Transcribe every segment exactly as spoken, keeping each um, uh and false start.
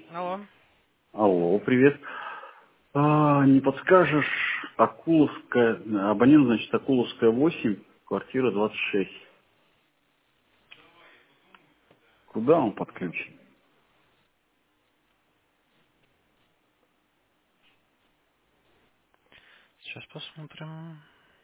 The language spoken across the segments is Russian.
Алло. Алло, привет. А, не подскажешь, Акуловская, абонент, значит, Акуловская восемь, квартира двадцать шесть. Куда он подключен? Сейчас посмотрим.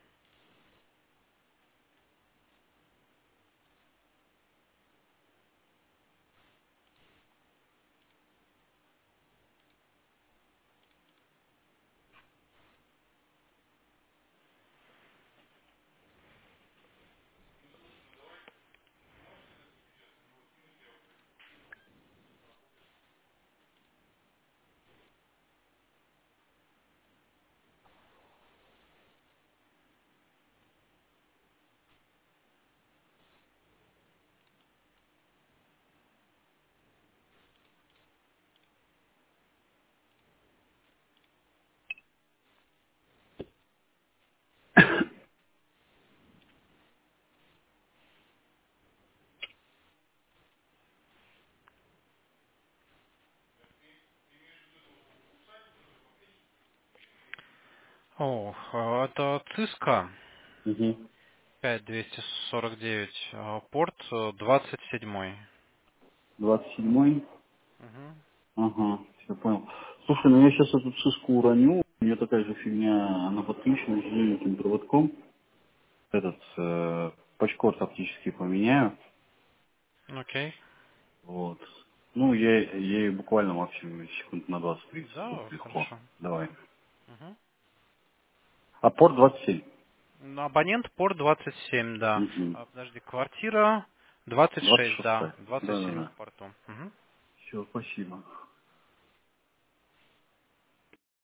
О, а, это Cisco Угу. пять двести сорок девять, а, порт э, двадцать семь. двадцать седьмой? Мгм. Ага, все понял. Слушай, ну я сейчас эту циску уроню, у меня такая же фигня, она подключена с жиденьким проводком. Этот, э, пачкорд оптический поменяю. Окей. Вот. Ну, я, я ей буквально максимум секунд на двадцать тридцать Да, будет легко. хорошо. Давай. Мгм. А порт двадцать семь? Ну, абонент порт двадцать семь, да. Угу. А, подожди, квартира двадцать двадцать шесть, да. шестая. двадцать Да-да-да. семь в порту. Мгм. Все, спасибо.